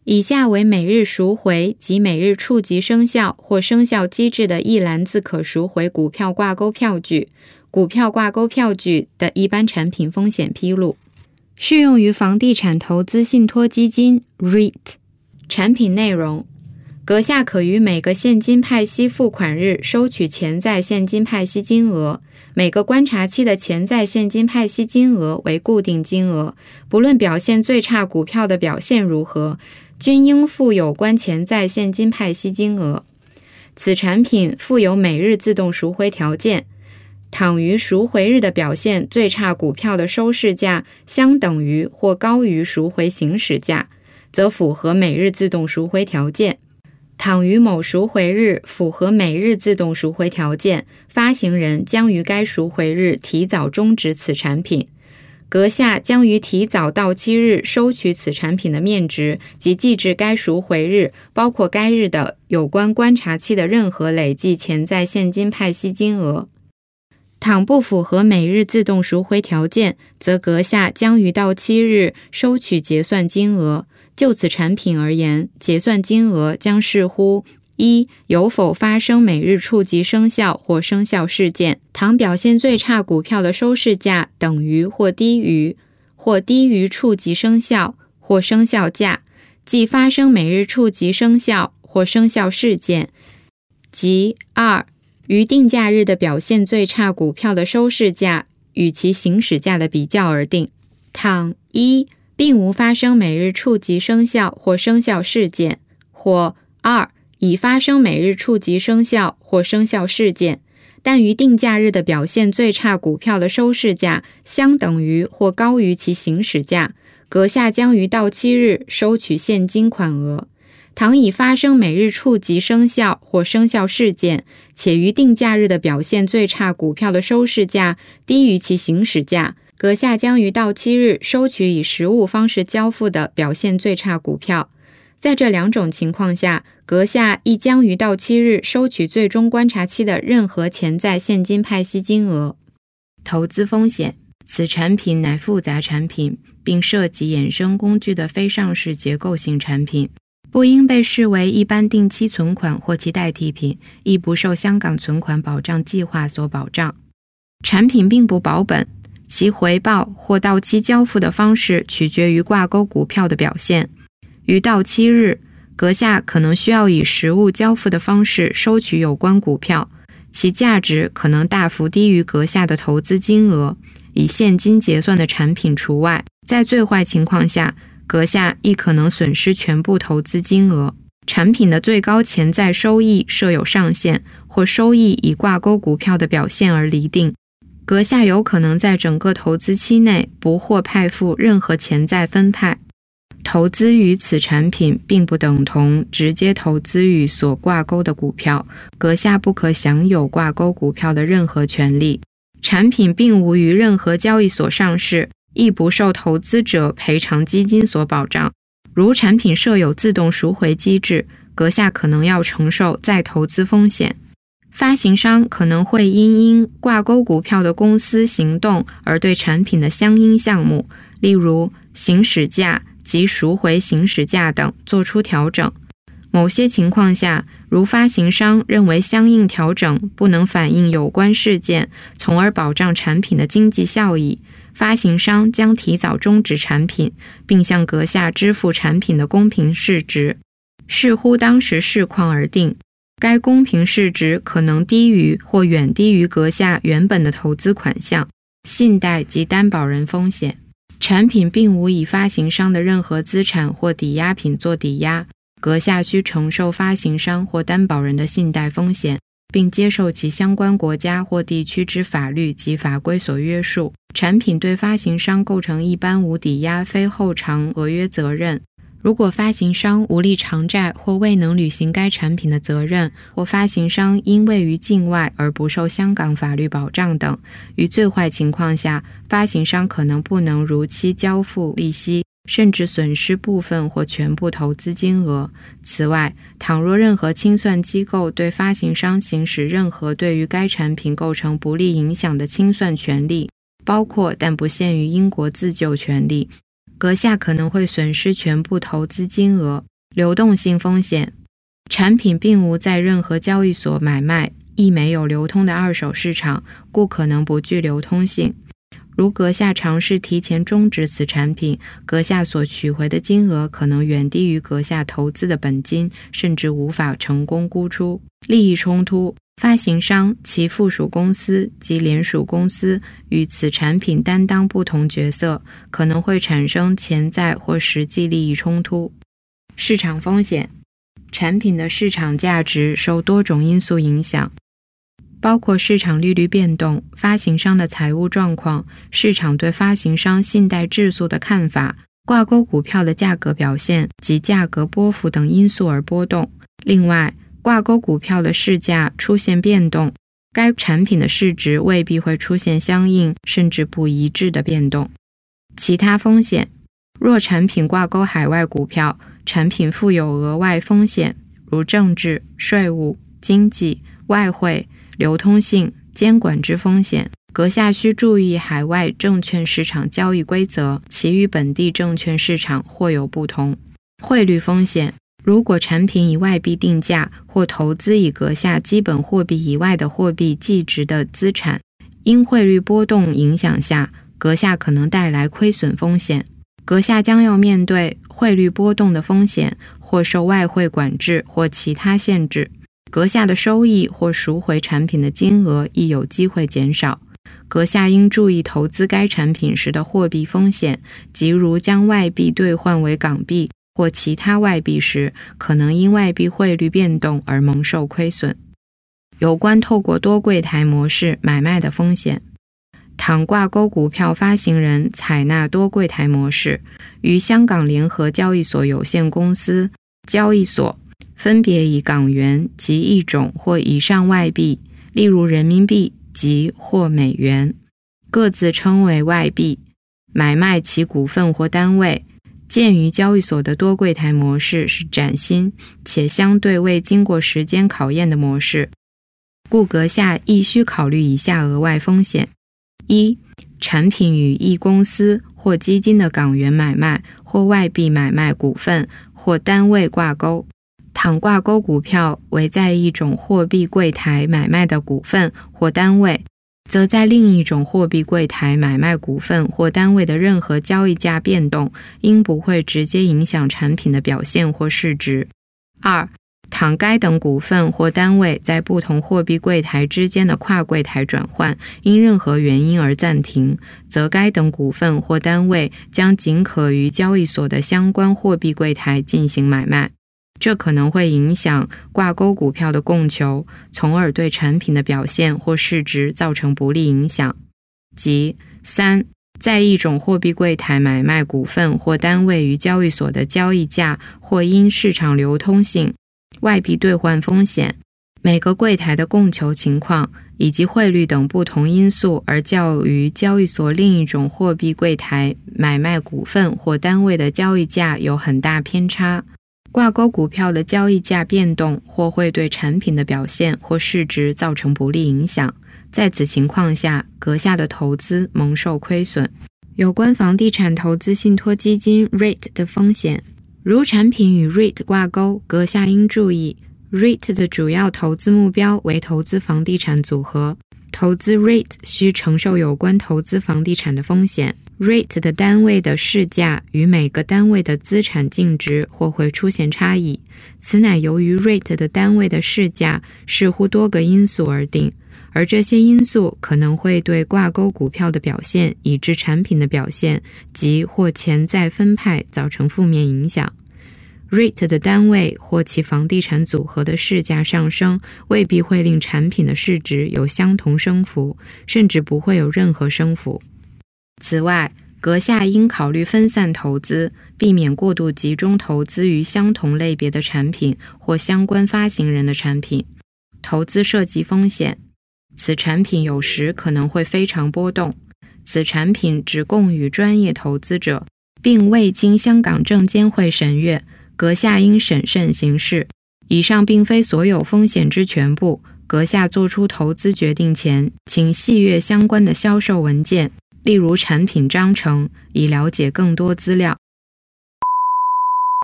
以下为每日赎回及每日触及生效或生效机制的一篮子可赎回股票挂钩票据、股票挂钩票据的一般产品风险披露。适用于房地产投资信托基金 REIT。 产品内容：阁下可于每个现金派息付款日收取潜在现金派息金额，每个观察期的潜在现金派息金额为固定金额，不论表现最差股票的表现如何，均应付有关潜在现金派息金额。此产品附有每日自动赎回条件，倘于赎回日的表现最差股票的收市价相等于或高于赎回行使价，则符合每日自动赎回条件。倘于某赎回日符合每日自动赎回条件，发行人将于该赎回日提早终止此产品。阁下将于提早到期日收取此产品的面值及计至该赎回日，包括该日的有关观察期的任何累计潜在现金派息金额。倘不符合每日自动赎回条件，则阁下将于到期日收取结算金额。就此产品而言，结算金额将视乎一、有否发生每日触及生效或生效事件。倘表现最差股票的收市价等于或低于触及生效或生效价，即发生每日触及生效或生效事件，即二、于定价日的表现最差股票的收市价与其行使价的比较而定。倘一、并无发生每日触及生效或生效事件，或二、已发生每日触及生效或生效事件，但于定价日的表现最差股票的收市价相等于或高于其行使价，阁下将于到期日收取现金款额。倘已发生每日触及生效或生效事件，且于定价日的表现最差股票的收市价低于其行使价，阁下将于到期日收取以实物方式交付的表现最差股票。在这两种情况下，阁下亦将于到期日收取最终观察期的任何潜在现金派息金额。投资风险：此产品乃复杂产品，并涉及衍生工具的非上市结构性产品，不应被视为一般定期存款或其代替品，亦不受香港存款保障计划所保障。产品并不保本，其回报或到期交付的方式取决于挂钩股票的表现。于到期日，阁下可能需要以实物交付的方式收取有关股票，其价值可能大幅低于阁下的投资金额，以现金结算的产品除外。在最坏情况下，阁下亦可能损失全部投资金额。产品的最高潜在收益设有上限，或收益以挂钩股票的表现而厘定。阁下有可能在整个投资期内不获派付任何潜在分派。投资于此产品并不等同直接投资于所挂钩的股票，阁下不可享有挂钩股票的任何权利。产品并无于任何交易所上市，亦不受投资者赔偿基金所保障。如产品设有自动赎回机制，阁下可能要承受再投资风险。发行商可能会因挂钩股票的公司行动而对产品的相应项目，例如行使价及赎回行使价等做出调整。某些情况下，如发行商认为相应调整不能反映有关事件，从而保障产品的经济效益，发行商将提早终止产品，并向阁下支付产品的公平市值，视乎当时市况而定。该公平市值可能低于或远低于阁下原本的投资款项。信贷及担保人风险：产品并无以发行商的任何资产或抵押品做抵押，阁下需承受发行商或担保人的信贷风险，并接受其相关国家或地区之法律及法规所约束。产品对发行商构成一般无抵押非后偿合约责任。如果发行商无力偿债或未能履行该产品的责任，或发行商因位于境外而不受香港法律保障等，于最坏情况下，发行商可能不能如期交付利息，甚至损失部分或全部投资金额。此外，倘若任何清算机构对发行商行使任何对于该产品构成不利影响的清算权利，包括但不限于英国自救权利，阁下可能会损失全部投资金额。 流动性风险，产品并无在任何交易所买卖，亦没有流通的二手市场，故可能不具流通性。如阁下尝试提前终止此产品，阁下所取回的金额可能远低于阁下投资的本金，甚至无法成功沽出。利益冲突，发行商、其附属公司及联属公司与此产品担当不同角色，可能会产生潜在或实际利益冲突。市场风险，产品的市场价值受多种因素影响，包括市场利率变动、发行商的财务状况、市场对发行商信贷质素的看法、挂钩股票的价格表现及价格波幅等因素而波动。另外，挂钩股票的市价出现变动，该产品的市值未必会出现相应甚至不一致的变动。其他风险，若产品挂钩海外股票，产品负有额外风险，如政治、税务、经济、外汇、流通性、监管之风险。阁下需注意海外证券市场交易规则，其与本地证券市场或有不同。汇率风险，如果产品以外币定价或投资以阁下基本货币以外的货币计值的资产，因汇率波动影响下，阁下可能带来亏损风险。阁下将要面对汇率波动的风险，或受外汇管制或其他限制。阁下的收益或赎回产品的金额亦有机会减少。阁下应注意投资该产品时的货币风险，即如将外币兑换为港币或其他外币时，可能因外币汇率变动而蒙受亏损。有关透过多柜台模式买卖的风险，倘挂钩股票发行人采纳多柜台模式，与香港联合交易所有限公司交易所分别以港元及一种或以上外币，例如人民币及或美元，各自称为外币，买卖其股份或单位。鉴于交易所的多柜台模式是崭新且相对未经过时间考验的模式，故阁下亦需考虑以下额外风险：一、产品与一公司或基金的港元买卖或外币买卖股份或单位挂钩。倘挂钩股票为在一种货币柜台买卖的股份或单位，则在另一种货币柜台买卖股份或单位的任何交易价变动，应不会直接影响产品的表现或市值。二、倘该等股份或单位在不同货币柜台之间的跨柜台转换因任何原因而暂停，则该等股份或单位将仅可于交易所的相关货币柜台进行买卖。这可能会影响挂钩股票的供求，从而对产品的表现或市值造成不利影响。即三、在一种货币柜台买卖股份或单位于交易所的交易价，或因市场流通性、外币兑换风险、每个柜台的供求情况以及汇率等不同因素而较于交易所另一种货币柜台买卖股份或单位的交易价有很大偏差。挂钩股票的交易价变动或会对产品的表现或市值造成不利影响，在此情况下，阁下的投资蒙受亏损。有关房地产投资信托基金 REIT 的风险，如产品与 REIT 挂钩，阁下应注意 REIT 的主要投资目标为投资房地产组合，投资 REIT 需承受有关投资房地产的风险。REIT 的单位的市价与每个单位的资产净值或会出现差异，此乃由于 REIT 的单位的市价视乎多个因素而定，而这些因素可能会对挂钩股票的表现以致产品的表现及或潜在分派造成负面影响。REIT 的单位或其房地产组合的市价上升，未必会令产品的市值有相同升幅，甚至不会有任何升幅。此外，阁下应考虑分散投资，避免过度集中投资于相同类别的产品或相关发行人的产品。投资涉及风险，此产品有时可能会非常波动。此产品只供予专业投资者，并未经香港证监会审阅，阁下应审慎行事。以上并非所有风险之全部，阁下做出投资决定前，请细阅相关的销售文件，例如产品章程，以了解更多资料。